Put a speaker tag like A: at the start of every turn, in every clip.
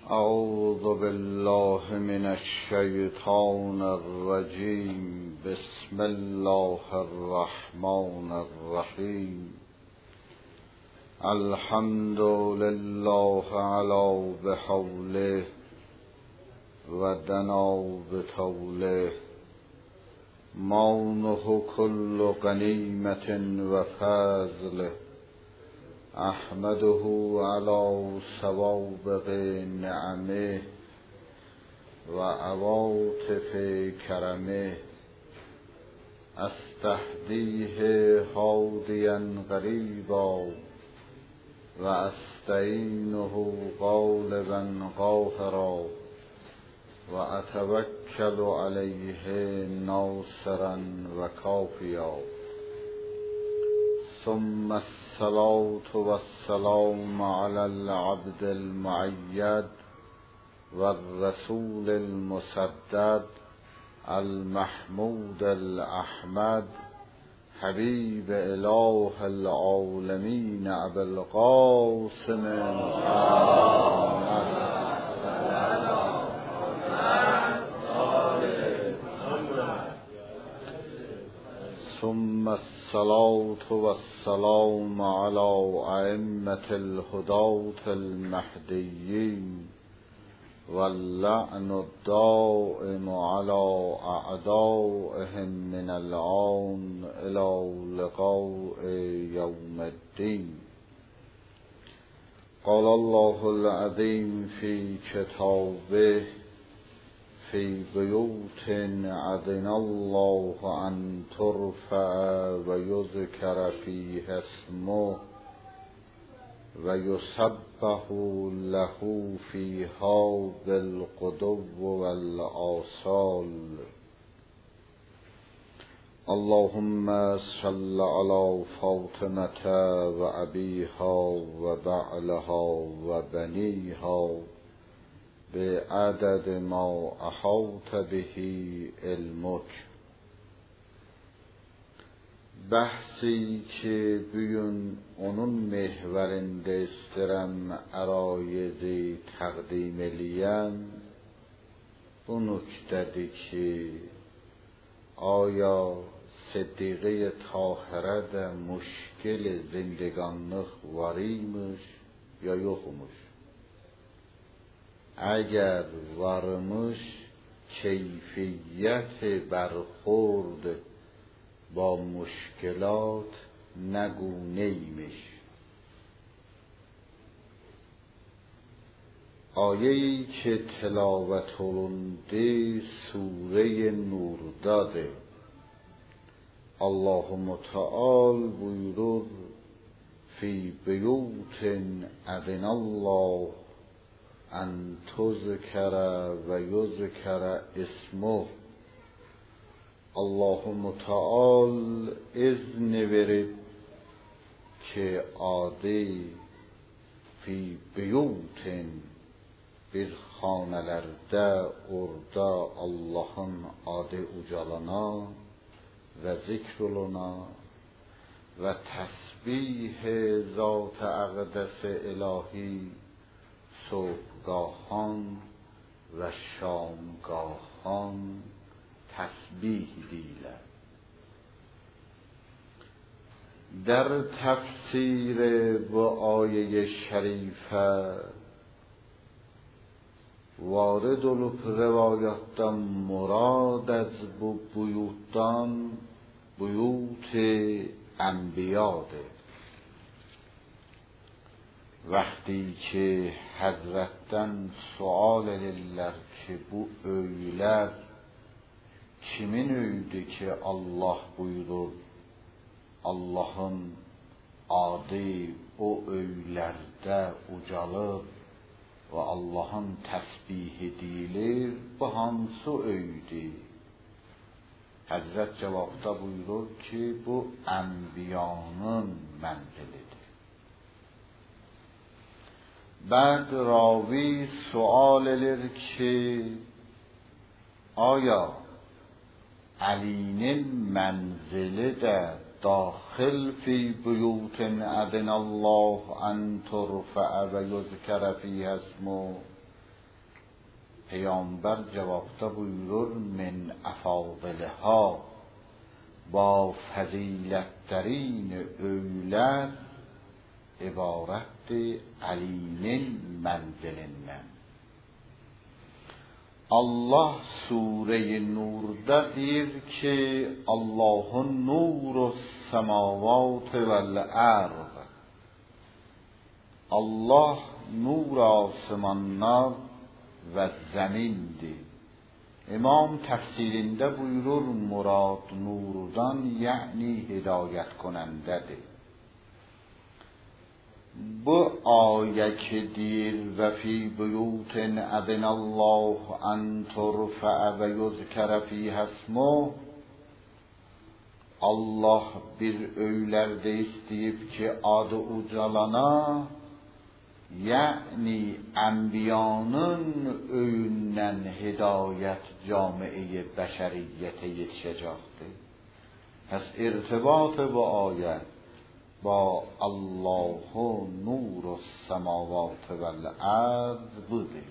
A: اعوذ بالله من الشیطان الرجیم. بسم الله الرحمن الرحیم. الحمد لله علی بحوله و دنا بطوله. مانه کل غنیمت و فضل. احمده علی سوابق نعمه و عواطف کرمه. استهدیه هادیا قریبا و استعینه غالبا قاهرا و اتوکل علیه ناصرا و کافیا. ثم الصلاة والسلام على العبد المؤید والرسول المسدد المحمود الأحمد حبیب اله العالمین ابی القاسم محمد. ثم الصلاة والسلام على أئمة الهداة المهديين واللعن الدائم على أعدائهم من الآن إلى لقاء يوم الدين. قال الله العظيم في كتابه: في بيوت أذن الله أن ترفع ويذكر فيها اسمه ويسبح له فيها بالغدو والآصال. اللهم صل على فاطمة وأبيها وبعلها وبنيها بعدد ما احاط به علمک. Bahsi ki bugün onun mehverinde isterim arayezi takdim eləyəm, bu nüktedir ki, aya Siddiqe Tahirə də müşkil zindeganlıq var imiş ya yoxmuş? اگر varmış کیفیت برخورد با مشکلات نگونه ایمش. آیه‌ای که تلاوت olundu سوره نور داده. الله متعال buyurur: فی بیوت اذن الله ان تذکر و یذکر اسمه. الله متعال اذن verib ki adi fi biyutin bir xanələrdə orada Allahın adı ucalana və zikr oluna və təsbih zat əqdəs ilahi صبحگاهان و شامگاهان تسبیح دیله. در تفسیر bu آیه şerife وارد olup rivayattan murad az bu buyuttan buyut انبیاده. وقتی که حضرتten sual edirlər ki, bu öylər kimin öyüdür ki, Allah buyurur, Allahın adı o öylərdə ucalır və Allahın təsbih edilir, bu hansı öyüdür? Həzrət cavabda buyurur ki, bu ənbiyanın mənzilidir. بعد راوی سوال edir ki, آیا Ali'nin mənzili də daxil fi buyutin əzin Allah ən turfəə və yuzkərə fiyhə ismu. پیامبر جوابta buyurur من افاضلها با faziletlərin öylər ibarətdir Əlinin mənzilindən. Allah Sure-i Nur'da deyir ki Allahun nurus semavat vel ard. Allah nur asmanlar və zəmindir. İmam təfsirində buyurur murad nurdan yəni hidayət konəndədir. Bu ayə ki deyir və fi buyutin əzinəllah ən turfə və yuzkərə fiyhə ismuh, Allah bir öylərdə istəyib ki adı ucalana, yəni ənbiyanın öyündən hidayət camiə bəşəriyyətə yetişəcəkdir. Pəs irtibatı bu ayə با الله نور السماوات والارض بوده.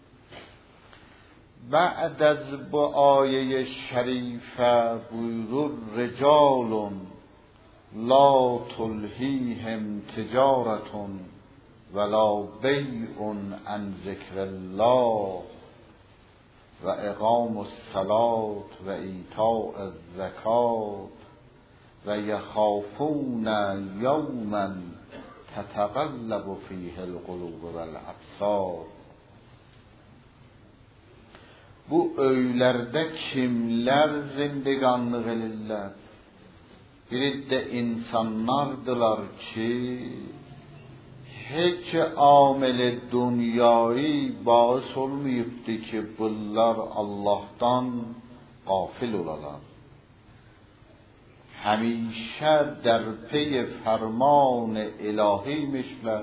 A: بعد از bu آیه شریفه buyurur رجال لا تلهیهم تجارة ولا بیع عن ذکر الله و اقام الصلاة و ایتاء الزکاة و یخافون یوما تتقلب فیه القلوب و الابصار. Bu öylərdə kimlər zindiqanlıq elirlər? Biri də insanlardılar ki, heç amel dünyayı bais olmayıbdı ki, bunlar Allah'tan qafil olalar. همیشه در پی فرمان الهی میشلر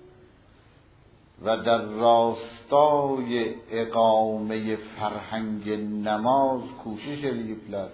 A: و در راستای اقامه فرهنگ نماز کوشش الیبلر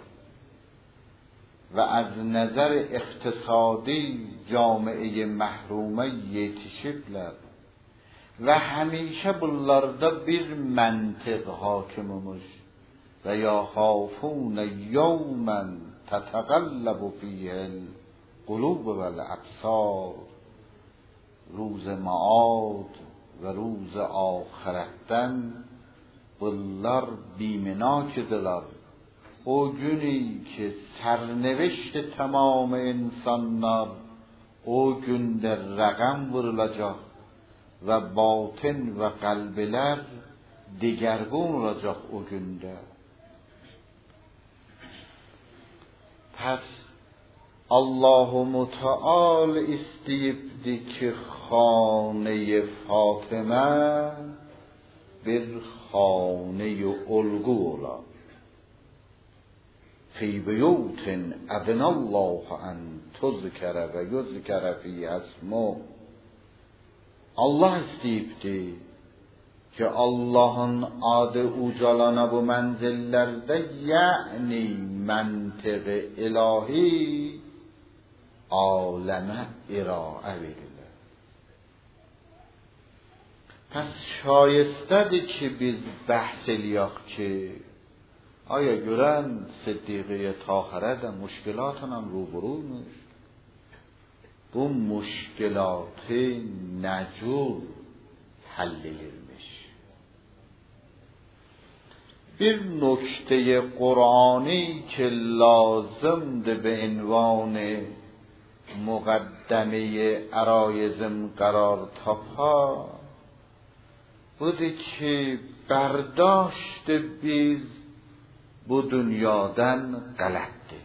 A: و از نظر اقتصادی جامعه محرومه یتیشیبلر و همیشه bunlarda bir منطق حاکممش و یا خافون یوما تتقلب فیه القلوب و الابصار. روز معاد و روز آخرتten bunlar بیمناکدilər. O günü ki sərnevişt tamam insanlar o gündə rəqəm vurulacaq və batin və qəlblər digərgün olacaq o gündə. پس الله متعال istəyibdi ki خانه فاطمه bir خانه الگو ola. فی بیوت اذن الله ان تذکر و یذکر فیها اسمه. Allah istəyibdi ki Allah'ın adı ucalana bu mənzillərdə, yəni məntiq-i ilahi aləmə iraə verilir. Pəs şayestədir ki biz bəhs eləyək ki آیا görən Siddiqə Tahirə də müşkilatla ruburuymuş. Bu müşkilatı nəcur həll edilmiş. Bir nokte Qur'ani ki lazımdır به عنوان مقدمه عرایزم قرار تاپا budur ki berdاشت biz bu dünyadan qələtdir.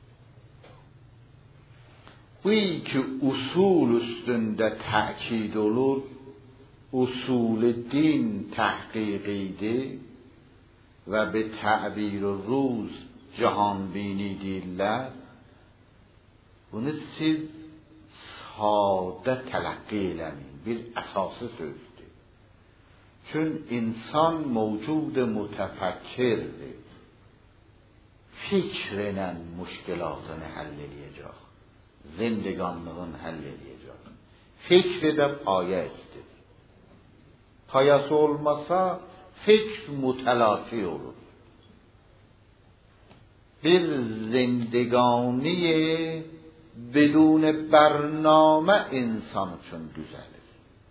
A: Bu ki usul üstündə təkid olur, usul din təhqiqidir və bir təbir ruz cahanbini deyirlər. Bunu siz sadə tələqqi eləməyin, bir əsası sözdür. Çün insan mevcud mütəfəkkirdir. Fikrlə müşkilatını həll edəcək, zindiqanlığını həll edəcək. Fikri də payə istidir. Payası olmasa فکر متلاطی olur. Bir zindegani بدون برنامه insan üçün düzəlir.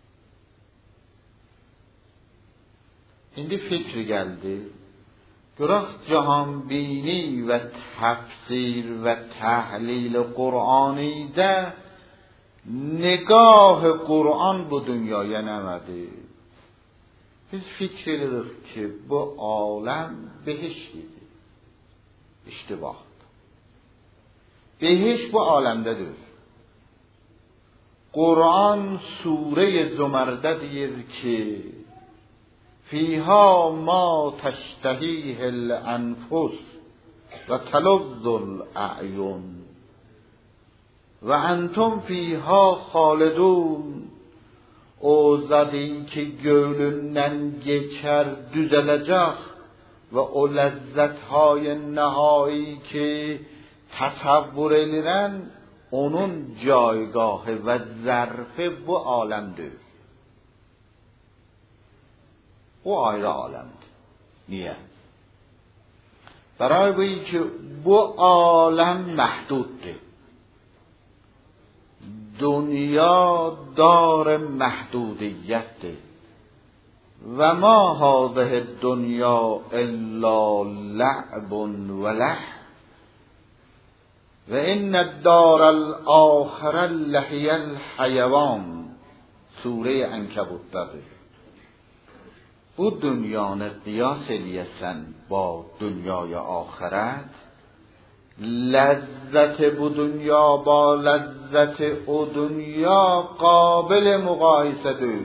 A: İndi fikr gəldi. Görək cahanbini və təfsir və təhlil Qur'anidə نگاه قرآن bu dünyaya nəmədir? Biz fikr edirik ki, bu aləm behiştidir. İştibahtır. Behiş bu aləmdədir. Qur'an Sure-i Zümer'də deyir ki, فيها ما تشتهيه الأنفس وتلذ الأعين وأنتم فيها خالدون. O zadi ki gönlündən geçer düzelecek ve o lezzetهای nihai ki tasavvur edilen onun caygahı ve zarfı bu alemdir. O ayrı alemdir. Niye? برای bu ki bu alem محدودdir. دنیا دار محدودیتdir. و ما هذه الدنيا الا لعب ولهو و ان الدار الاخره لهی الحیوان. سوره عنکبوت'dadır. Bu dünyanı qiyas eləyəsən با dünyaya آخرت، لذت bu dünya با لذت o dünya قابل مقایسه‌dir.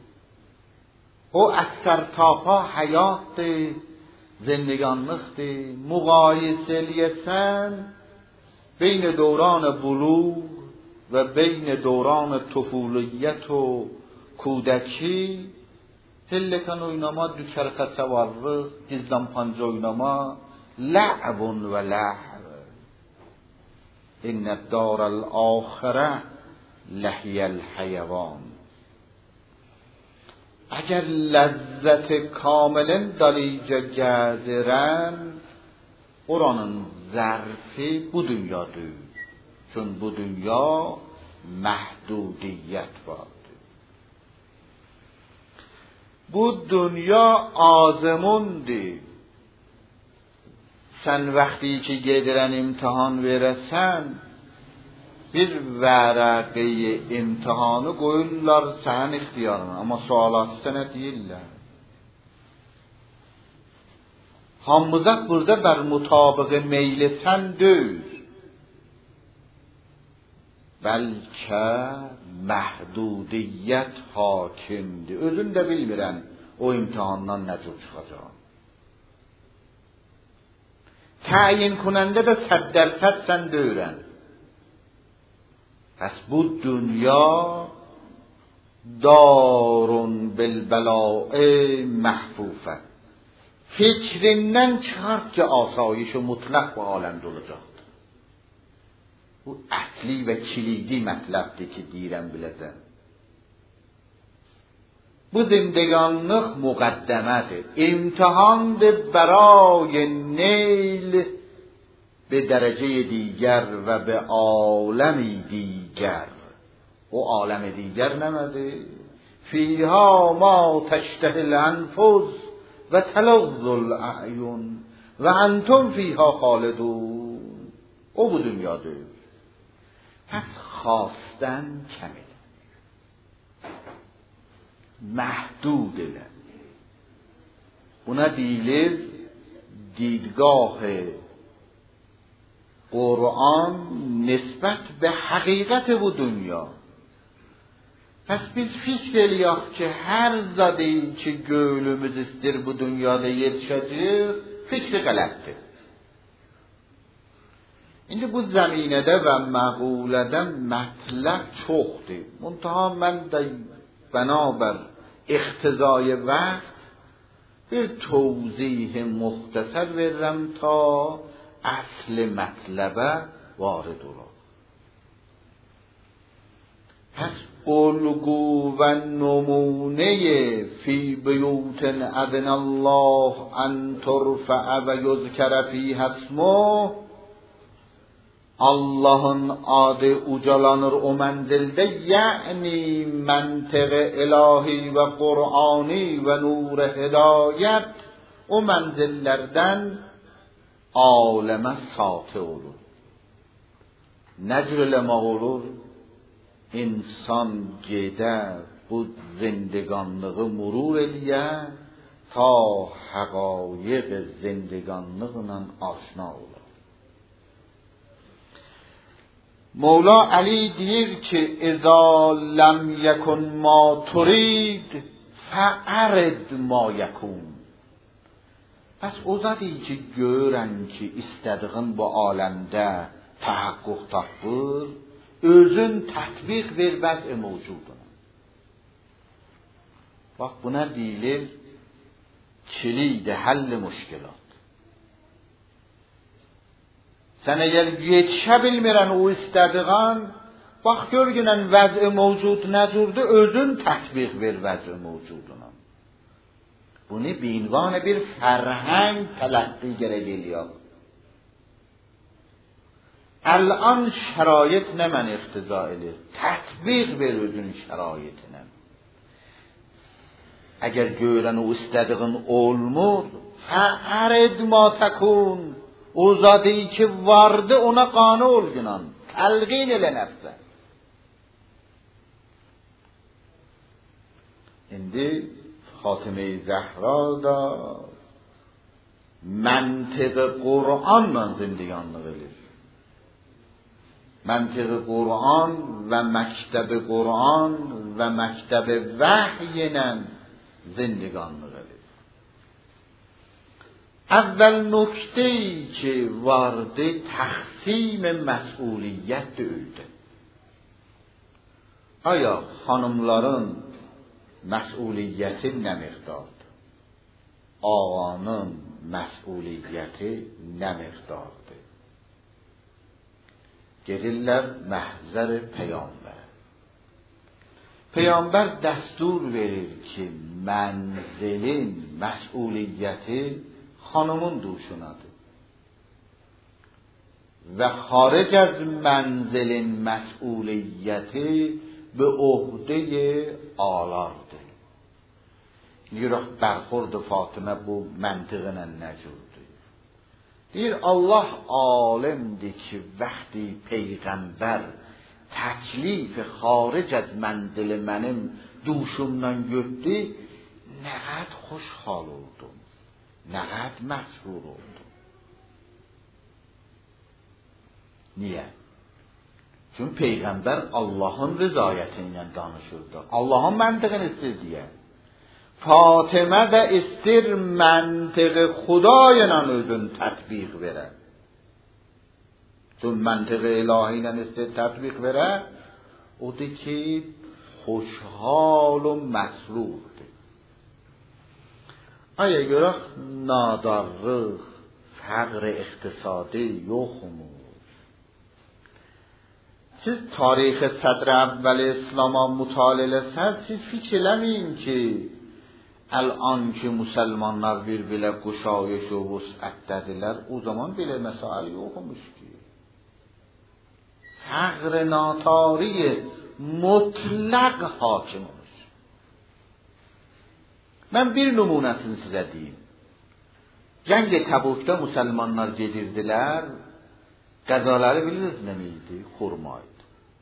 A: O əksər tapa həyatdır، زندگانlıqdır. مقایسه eləyəsən بین دوران بلوغ و بین دوران طفولیت و کودکی، پلکان oynama, düşərxə səvarlıq, gizlan panca oynama، لعب و لهو. ان الدار الاخره لهی الحیوان. اگر لذت کاملا دلیجه gəzirən oranın zərfi bu dünyadır. Çün bu dünya محدودیت var. Bu dünya azmundur. Sən vaxtı ki gedirən imtihan verəsən, bir vərəqeyi imtihanı qoyurlar sənin ixtiyarına, amma sualatı sənə deyirlər. Hamımızaq burada bər mutabıqı meyli sən deyil, bəlkə məhdudiyyət hakimdir. Özün də bilmirən o imtihandan nə cür çıxacaq. Təyin kunəndə də 100% sən deyirən. Pəs bu dünya darun bilbəla'i məhfufə. Fikrindən çıxart ki, asayişi mutlaq bu aləmdə olacaqdır. Bu əsli və kilidi mətləbdir ki, deyirəm biləcəm. Bu zindگانlıq müqəddəmədir. İmtihandır برای نیل به درجه دیگر و به عالمی دیگر. O عالم دیگر نمده فیها ما تشتهی الانفس و تلظ الاعین و انتم فیها خالدون. O bu dünyadır. پس خواستن کمه، محدود elə. Buna deyilir دیدگاه قرآن نسبت به حقیقت bu dünya. Pəs biz fikr eləyək ki, hər zadı ki gönlümüz istir bu dünyada yetişəcək, fikri qələtdir. İndi bu zəminədə və məqulədə mətləb çoxdur. Muntaha mən də bənabər اقتضای وقت bir توضیح مختصر verirəm ta اصل مطلبه وارد olur. پس الگو و نمونه فی بیوت اذن الله ان ترفع و یذکر فیها اسمه Allah'ın adı ucalanır o menzilde, yani mantık ilahi ve Kur'ani ve nur hidayet o menzillerden aleme sati olur. Necr eləmək olur, insan gedər bu zindiganlığı murur eləyə ta həqaiq zindiganlıqla aşna olur. مولا علی دیر که اذا لم یکن ما ترید فعرض ما یکون. پس o zadı ki görən ki istədiğin bu aləmdə təhəqqüq tapır, özün tətbiq ver vəz-i mevcuduna. Bax buna deyilir kilid həll müşkilat. Sən əgər yetişə bilmirən o istədiğin, bax gör günən vəz-i mevcud nəzurdur, özün tətbiq ver vəz-i mevcuduna. Bunu bir ünvan bir فرهنگ تلقی gerek ediyor. الان şərait nə mən iqtiza edir? Tətbiq ver özün şəraitinə. Əgər görən o istədiğin olmur, fə'rid ma təkun. O zadı ki vardı ona qane ol günan. Təlqin elə nəfsə. İndi Fatime-i Zəhra da məntiq Qur'anla zindiganlıq edir. Məntiq Qur'an və məktəb-i Qur'an və məktəb-i vəhy ilə zindiganlıq edir. اول نکته‌ای که وارد تقسیم مسئولیت öldü. Aya xanımların məsuliyyəti nə miqdardır? Ağanın məsuliyyəti nə miqdardır? Gedirlər məhzər-i Peyğəmbər. Peyğəmbər dəstur verir ki, mənzilin məsuliyyəti خانمون دوشوناده و خارج از منزل مسئولیتی به عهده آلارده. یه برخورد فاطمه bu منطقنا نجورده. دیر Allah عالمdir ki وقتی پیغمبر تکلیف خارج از منزل mənim دوشumdan götdü, نقد خوشحال oldum. نقد مسرور oldu. Niye? Çünkü Peygamber Allah'ın rızayetinden danışırdı. Allah'ın məntiqini istir diye. Fatıma da istir məntiqi Xudayla özün tətbiq verə. Çünkü məntiqi ilahiyle istir tətbiq verə. Odur ki خوشحال و مسرورdur. Aya görək nadarlıq, fəqr iqtisadi yoxmuş. Siz tarixi sədr əvvəl İslam'a mütaliə etsəz, siz fikr eləməyin ki, الان ki müsəlmanlar bir-birə quşayış və vüsətdədirlər, o zaman belə məsələ yoxmuş ki. Fəqr natari mutlaq hakim. Ben bir numunesini size diyeyim. Cengi Təbuk'ta Müslümanlar gedirdiler. Qəzaları bilirsiniz ne miydi? Xurmaydı.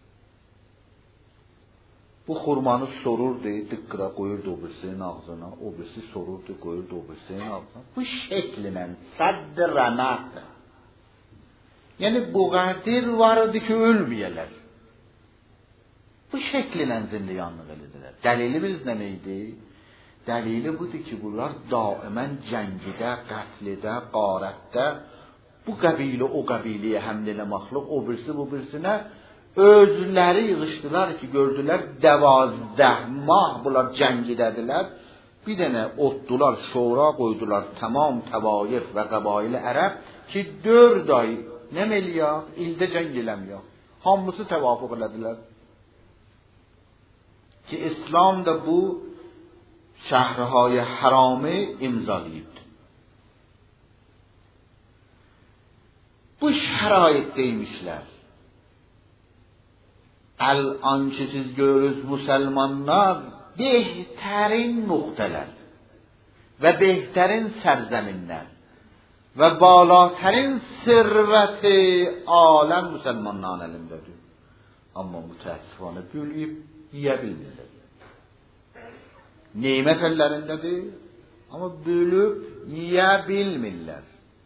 A: Bu xurmanı sorurdu, dıqqıra koyurdu o birisinin ağzına, o birisi sorurdu, koyurdu o birisinin ağzına. Bu şekliyle sadd ramah. Yani bu qadir vardı ki ölmeyeler. Bu şekliyle zindiyanlıq edirdilər. Dəlili bilirsiniz ne miydi? Dəlili budur ki, bunlar daimən cəngidə, qətlidə, qarətdə bu qəbilə o qəbiləyə həml eləməklik, o birisi bu birisinə özləri yığışdılar ki, gördülər 12 mah bunlar cəngidədilər. Bir dənə otdular, şura qoydular tamam təvayif və qəbail-i ərəb ki, 4 ay nə məliyaq, ildə cəng eləməyaq. Hamısı təvafuq elədilər. ki İslam da bu şehirهای haramı imzalayıbdı. Bu şəraitdeymişlər. الان که siz görürüz Müslümanlar بهترین نقطeler ve بهترین سرزمینler ve بالاترین ثروت عالم Müslümanların elindedir. Ama müteessifane bölüyüp yiyebilirler. Nimet ellerindedir ama bölüp yiyebilmirler.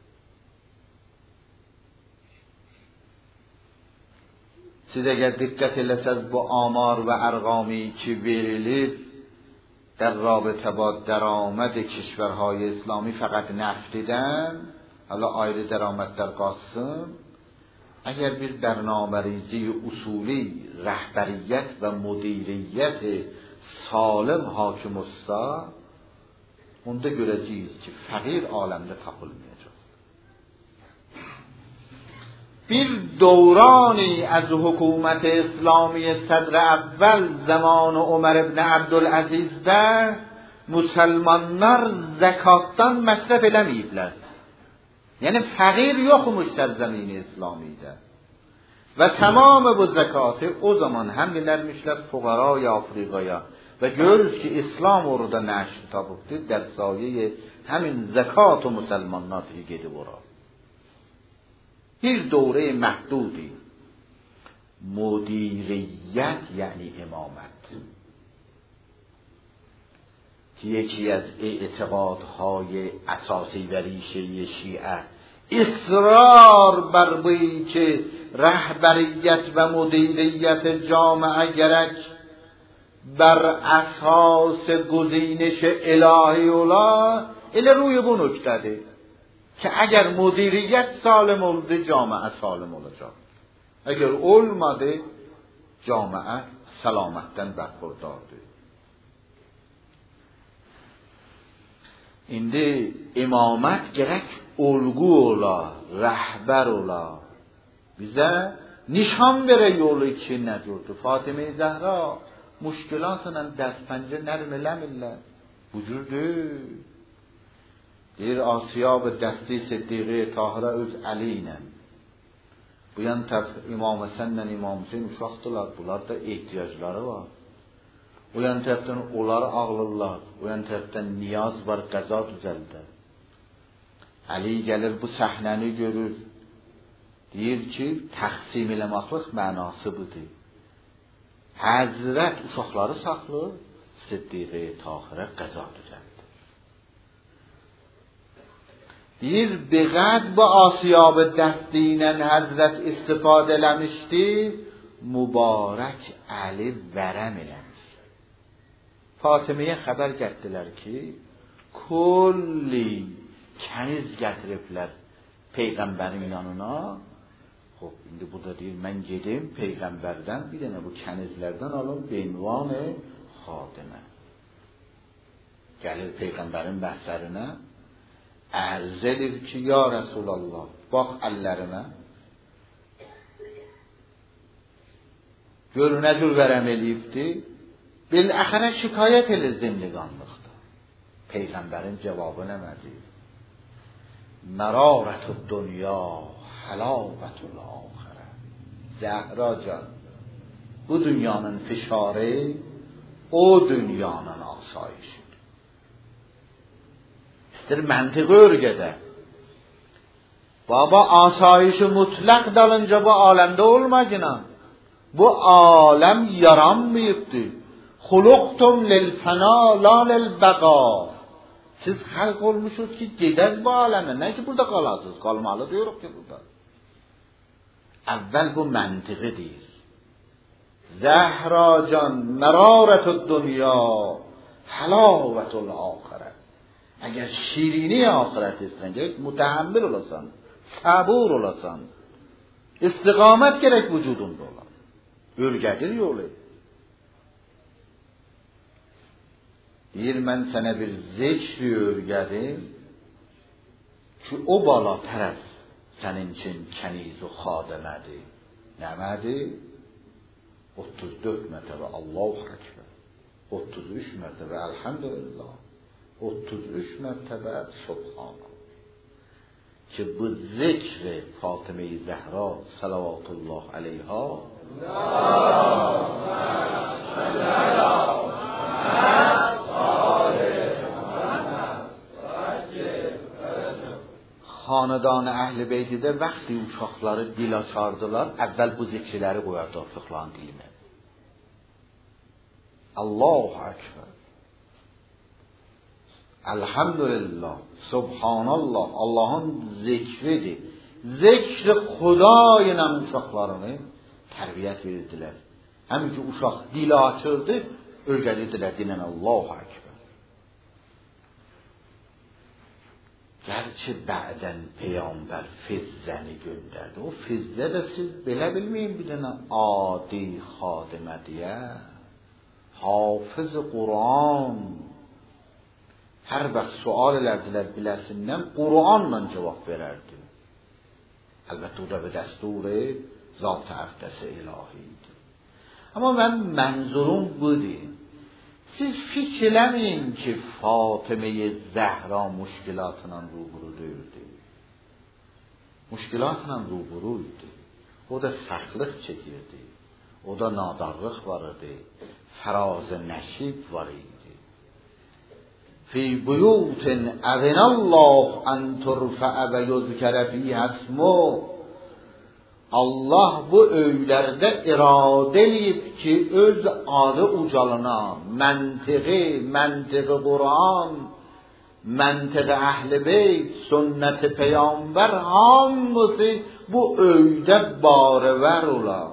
A: Siz eğer dikkat etseniz bu amar ve ارقامی ki verilir در رابطه با درآمد کشورهای اسلامی فقط نفت دیدن، حالا ayrı درآمددر قاسم، اگر bir برنامه‌ریزی اصولی رهبریت و مدیریت سالم حاکم olsa onda göreceğiz ki fakir alemde tapılmayacak. Bir دورانی از حکومت اسلامی صدر اول زمان عمر ابن عبدالعزیز'de Müslümanlar zekattan məsrəf eləməyiblər. Yani fakir yokmuş serzemin-i İslami'de. Ve tamamı bu zekatı o zaman hem vermişler fukaraya Afrika'ya. Ve görürüz ki İslam orada neşr tapıbdı. Der saye hemin zekat و Müslümanlar gedib ora. Bir دوره محدودی مدیریت یعنی امامت که یکی از اعتقادهای اساسی و ریشه شیعه اصرار بر بی که رهبریت و مدیریت جامعه گرک بر اساس گزینش الهی اولا الی روی bu نکته که اگر مدیریت سالم oldu جامعه سالم olacak. Eğer olmadı camiye selametten berhurdardır. İndi imamet gerek olgu ola, rehber ola. Bize nişan vere yolu ki nedirdi. Fatime-i Zehra müşkilatla destpence nermelemiller. Bucurdu. Bir Asiya ve desti Siddiqe Tahirə öz əli ilə. Bu yan tərəf İmam Həsənlə İmam Hüseyin uşaqdılar. Bunlar da ehtiyacları var. O yan tərəfdən onlar ağlırlar. O yan tərəfdən niyaz var, qəza düzəldə. Əli gəlir bu səhnəni görür. Deyir ki, təqsim eləməklik mənası budur. Həzrət uşaqları saxlır, Siddiqe Tahirə qəza düzəldir. Deyir, beqəd bu asiyab dəstiylə Həzrət istifadə eləmişdi, mübarək Əli vərəm eləmiş. Fatiməyə xəbər gətirdilər ki, kulli kəniz gətiriblər Peyğəmbərin yanına. Xoş, indi burada deyir, mən gedim Peyğəmbərdən bir dənə bu kənizlərdən alım beinvan xadimə. Gəlir Peyğəmbərin məhzərinə, ərz edir ki, ya Rəsulallah, bax əllərimə, gör nə cür vərəm eləyibdi, biləxərə şikayət edir zindiqanlıqda. Peyğəmbərin cavabı nəmədir? Mərarətü dünya, həlavətül axirə. Zəhra can, bu dünyanın fişarı, o dünyanın asayişi. منطقه örgədə. Baba asayişi mutlaq dalınca bu aləmdə olmacına. Bu aləm yaranmayıbdır. Xuluqtum lilfəna la lilbəqa. Siz xalq olmuşsunuz ki gedəz bu aləmə. Nə ki burada qalasınız? Qalmalı deyirik ki burada. Əvvəl bu məntiqi deyir. Zəhra can, mərarətü dünya, həlavətül axirə. Eğer şirini ahiret istenecek, mütehammil olasan, sabır olasan, istikamet gerek vücudunda olan. Ürgedir yolu. Deyir, mən sənə bir zikri örgədim ki, o bala tərəf sənin üçün kəniz-u xadəmədir. Nəmədir? 34 mərtəbə Allahu Ekber. 33 مرتبه الحمدلله، 33 مرتبه سبحان که به ذکر فاطمه زهرا صلوات الله علیها xanədan əhl-i beytidə vaxtı uşaqları dil açardılar, əvvəl bu zikirləri qoyardı uşaqların dilinə. Allahu Ekber, Elhamdülillah, Subhanallah, Allahın zikridir. Zikri Xuda ilə uşaqlarını tərbiyyət verirdilər. Həmin ki, uşaq dil açırdı, öyrədirdilər dinən Allahu Ekber. Gerçi bədən Peyğəmbər fizzəni göndərdi. O fizzə də siz belə bilməyin bir dənə adi xadimə deyə. Hafız Quran. Hər vaxt sual elədilər biləsindən Quranla cavab verərdi. Əlbəttə o da bir dəsturi zat-ı əqdəs ilahiydi. Amma mən mənzurum budur. Siz fikr eləməyin ki, Fatıme-i Zəhra müşkilatla ruburu deyildi. Müşkilatla ruburuydu. O da səxlıq çəkirdi. O da nadarlıq var idi. Fəraz-ı nəşib var idi. Fi buyutin əzinəllah ən turfəə və yuzkərə fiyhə ismuh. Allah bu öylərdə iradə edib ki, öz adı ucalına, məntiqi Quran, məntiqi Əhl-i Beyt, sünnət-i Peyğəmbər hamısı bu öydə barəvər olar.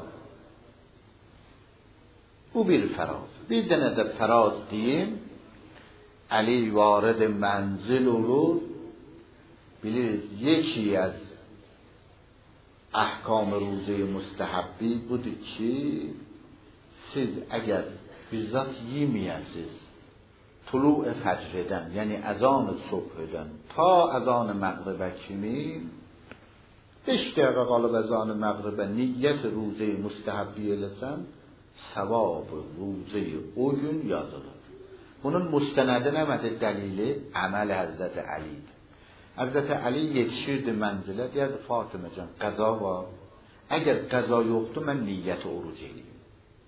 A: Bu bir fəraz. Bir dənə də fəraz deyim, Əli varid mənzil olur. Bilirsiniz, yeki az احکام روزه مستحبی بوده که siz اگر bizzat yemeyəsiz طلوع فجرdən, yəni əzan صبحdən ta əzan məğribə kimi 5 dəqiqə qalıb əzan məğribə niyyət روزه مستحبی eləsən savab روزه o gün yazılır. Bunun müstənədi nəmədir dəlili? Əməl Həzrət Əlidir. Həzrət Əli yetişirdi mənzilə, deyərdi Fatıma can, qəza var. Əgər qəza yoxdur, mən niyyəti oruc edeyim.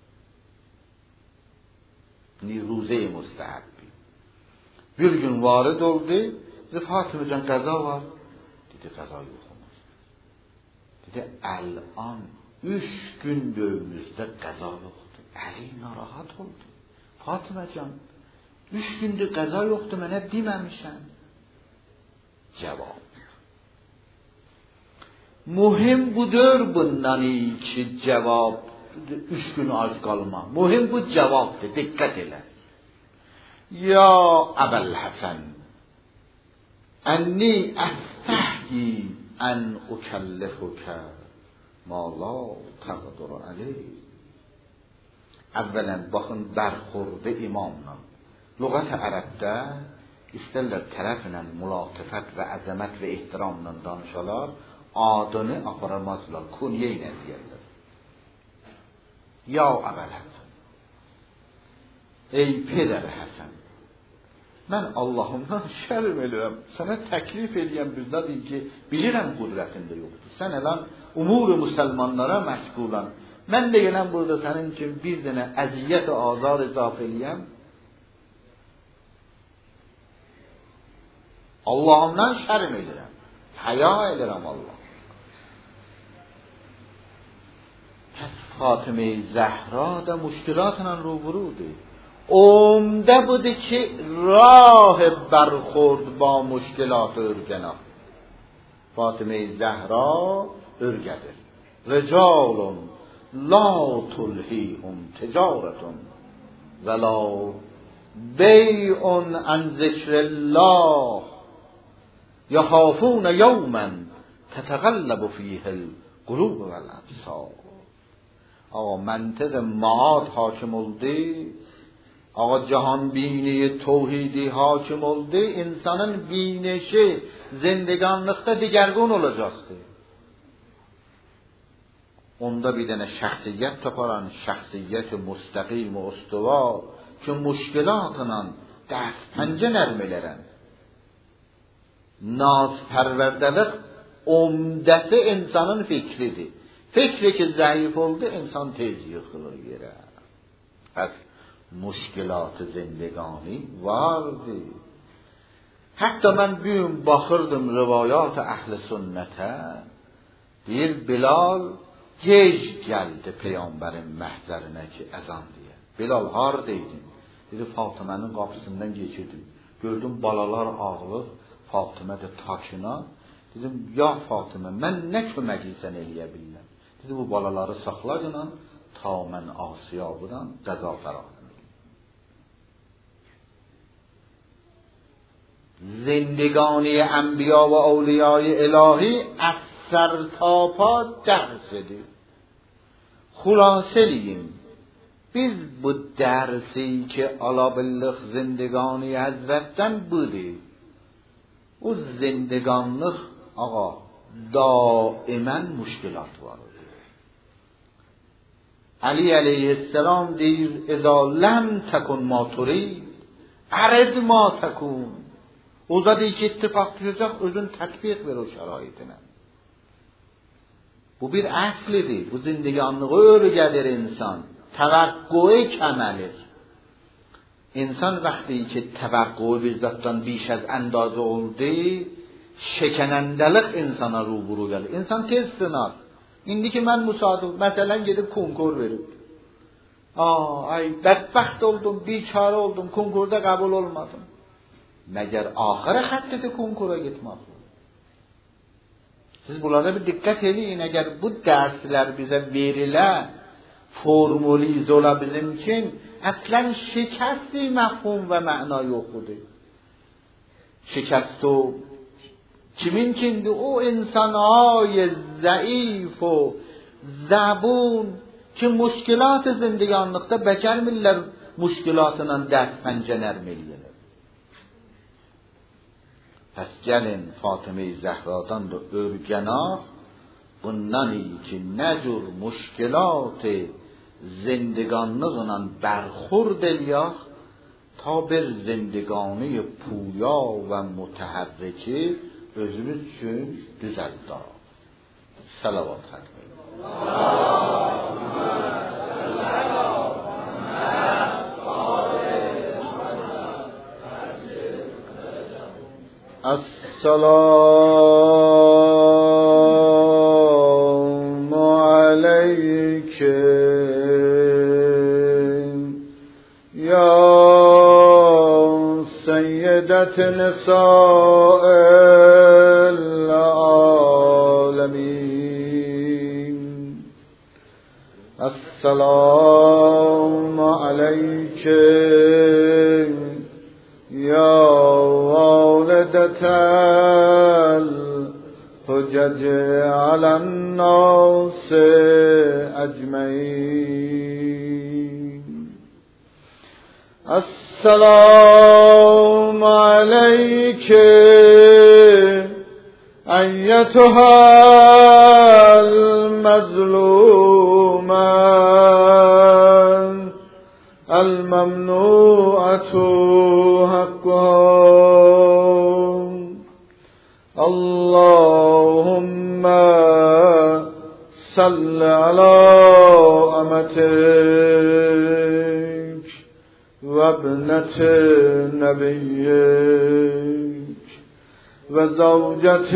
A: Ruze-i müstəhəbbi. Bir gün varid oldu, dedi Fatıma can, qəza var. Dedi, qəza yox olmaz. Dedi, əl-an 3 gün dövmüzdə qəza yoxdur. Əli narahat oldu. Fatıma can, 3 gündür qəza yoxdur, mənə deməmişəm. Cevap. Mühim budur bundani ki cevap 3 gün az kalma. Mühim bu cevaptır. Dikkat elə. Ya Əbəl Həsən, ənni əstəhyi ən ukəllifuka ma la təqdur aleyh. Əvvələn baxın bərxurdu imamla. Lüğət-i ərəbdə İstərlər tərəfinlə mülatifət və əzəmət və ehtiramla danışalar, adını aparamazlar, kunye ilə deyərlər. Ya Əbəl Həsən, ey Pədər Həsən, mən Allahımdan şərm edirəm, sənə təklif edirəm bir zadır ki, bilirəm qudrətində yoxdur. Sən elan umur-u müsəlmanlara məşğulan. Mən də gələm burada sənin üçün bir dənə əziyyət azar izaf eləyəm. Allah'ımdan şərm edirəm, həya edirəm Allah. Pəs Fatıme-i Zəhra da müşkilatla ruburudur. Umdə budur ki, rah bərxurd ba müşkilat örgənə. Fatıme-i Zəhra örgədir. Ricalun la tulhihum ticaretun və la bey'un an zikrillah يخافون يوما تتقلب فيه القلوب والابصار. آقا منطق معاد حاکم oldu. آقا جهان بینی توحیدی حاکم oldu. İnsanın binişi zindeganlıkta digergun olacaktı. Onda bir dənə şəxsiyyət taparan, şəxsiyyət müstəqim, ustuva, ki müşkilatla dest pence nərmələrin. Naz pərvərdəlik umdəsi insanın fikridir. Fikri ki zayıf oldu, insan tez yıkılır yere. Pəs müşkilat-ı zindegani vardı. Hatta mən bir gün baxırdım rivayat-ı əhl-i sünnətə. Deyir Bilal gec gəldi Peyğəmbərin məhzərinə ki əzan deyə. Bilal hardaydın? Dedi Fatımənin qapısından geçirdim. Gördüm balalar ağlıq. Fatımə də taşına. Dedim ya Fatımə mən nə köməklisən eləyə bilirəm? Dedi bu balaları saxlayın ta mən asiyabıdan qəza fərahan. زندگانی انبیا و اولیای الهی از سر تا پا درسیدیم. خلاصه‌ایم biz bu dersi ki alabildik zindegani hazretten budi. O zindeganlık ağa daimen müşkilat vardı. Ali aleyhisselam deyir اذا لم تكن ما تريد ارد ما تكون. O da deyir ki ittifak duyacak özün tatbik ver o şəraitine. Bu bir əslidir. Bu zindeganlığı öyrədir insan. Təvəqqüyü kəməlir. İnsan vaxtı ki təvəqqüyü bir zatdan بیش از اندازه oldu, şəkənəndəlik insana ruburu gəlir. İnsan tez sınar. İndi ki mən müsadif, məsələn gedib konkur verib. Ay bədbəxt oldum, biçare oldum, konkurda qəbul olmadım. Məgər axırı xəttədə konkura gitmək. Siz bunlara bir diqqət eləyin. Əgər bu dərslər bizə verilə, formulize ola bizim için اصلا شکستی مفهوم و معنا yoxudur. شکست و kimin kindi o insanهای ضعیف و زبون ki müşkilat zindeganlıqda becermirlər müşkilatla dert pəncə nərməliyələr. Pəs gəlin Fatıma-i Zəhradan da örgənaq bundan iyi ki nə cür müşkilat زندگانlıqla برخورد eləyək ta bir zindegani puya və mütəhərriki özümüz üçün düzəldək. Salavat xətməyim. As-salamu aleyke سيدة نساء العالمين السلام عليك يا والدة الحجج على الناس أجمعين السلام عليك أيتها المظلومة الممنوعة حقها اللهم صل على أمتك وابنة نبيك وزوجة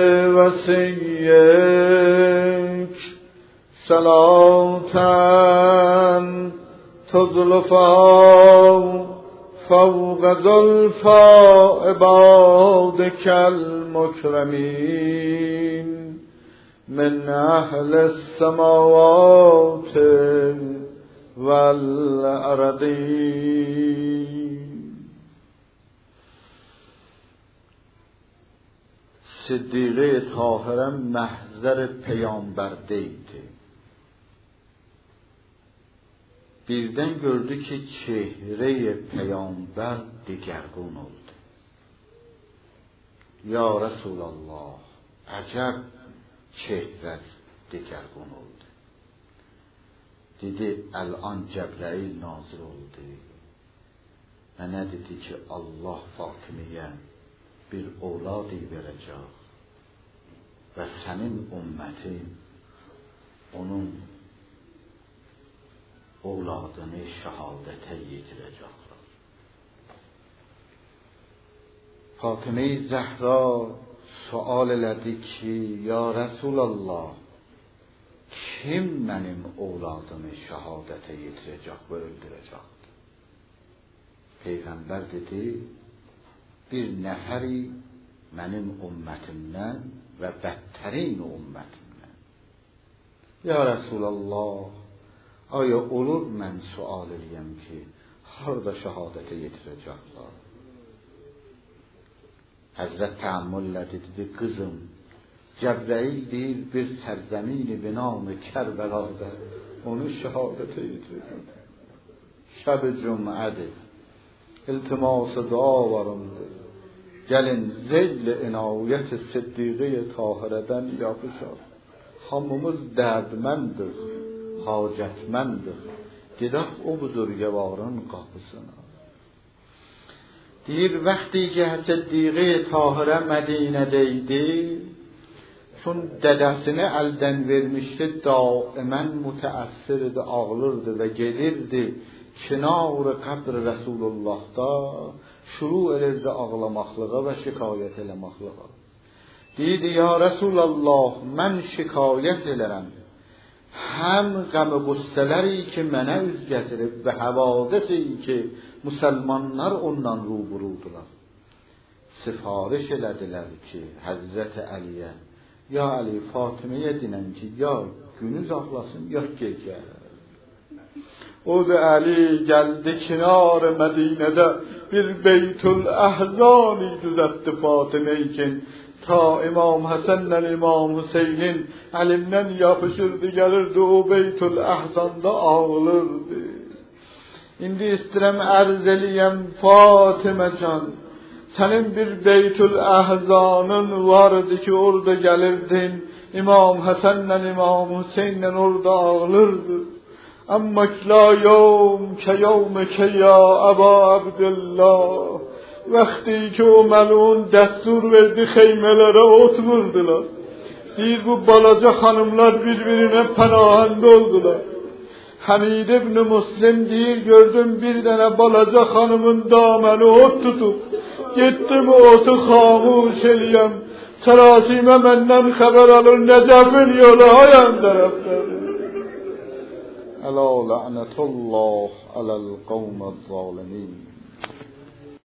A: وصيك صلاة تزلفا فوق زلفا عبادك المكرمين من أهل السماوات والأرضين. Siddiqe Tahirə məhzər Peyğəmbərdə idi. Birdən gördü ki, çehre-i Peyğəmbər digərgün oldu. Ya Resulallah, əcəb çehrə digərgün oldu. Dedi, Əl-an Cəbrəil nazir oldu. və nə dedi ki, Allah Fatiməyə bir ovladi verəcək və sənin ümmətin onun ovladını şəhadətə yetirəcəklər. Fatimə-i Zəhra sual elədi ki, ya Rəsulallah, kim mənim ovladımı şəhadətə yetirəcək və öldürəcəkdir? Peyğəmbər dedi, bir nəfəri mənim ümmətimdən və bədtərin ümmətimdən. Ya Rəsulallah, aya olur mən sual eləyəm ki, harada şəhadətə yetirəcəklər? Həzrət təəmmüllə dedi, qızım, Cəbrəil deyir, bir sərzəmini bi namı Kərbəlada onu şəhadətə yetirəcək. Şəb-i cümlədir, iltimas-ı dua varımdır. Gəlin zeyl-i inayət-i siddiqə-i tahirədən yapışaq. Hamımız dərdməndir, hacətməndir. Gedək o buzurgəvarın qapısına. Deyir, vəxti ki Siddiqə-i tahirə Mədinədəydi, çün dədəsini əldən vermişdi, daimən mütəəssirdi, ağlırdı və gelirdi. Kinar-ı qəbr Rəsulullah'da şuru edirdi ağlamaqlığa və şikayət eləmaqlığa. Deyirdi, ya Rəsulallah, mən şikayət elərəm. Həm qəmi qüssələri ki mənə üz gətirib və həvadisi ki müsəlmanlar ondan ruburudular. Sifariş elədilər ki, Həzrət Əliyə, ya Əli, Fatiməyə dinən ki, ya günüz ağlasın, ya gecə. O da Əli gəldi kinar Mədinədə bir Beytül Əhzani düzəltdi Fatimə üçün. Ta İmam Həsənlə İmam Hüseynin əlimdən yapışırdı, gəlirdi o Beytül Əhzanda ağılırdı. İndi istəyirəm ərz eləyəm Fatimə can, sənin bir Beytül Əhzanın vardı ki, orada gəlirdin, İmam Həsənlə İmam Hüseynlə orada ağılırdı. Amma la yevm ke yevmike ya Əba Abdullah. Vəxti ki o məlun dəstur verdi, xeymələrə otururdular. Deyir, bu balaca xanımlar bir-birine pənahəndə oldular. Həmid ibn Müslim deyir, gördüm bir dənə balaca xanımın daməni ot tutub. Getdim otu xamuş eləyəm. Sərasimə məndən xəbər alır, Nəcəfin yolu hayan tərəfləri. Əla lənətullah aləl qavməz zalimin.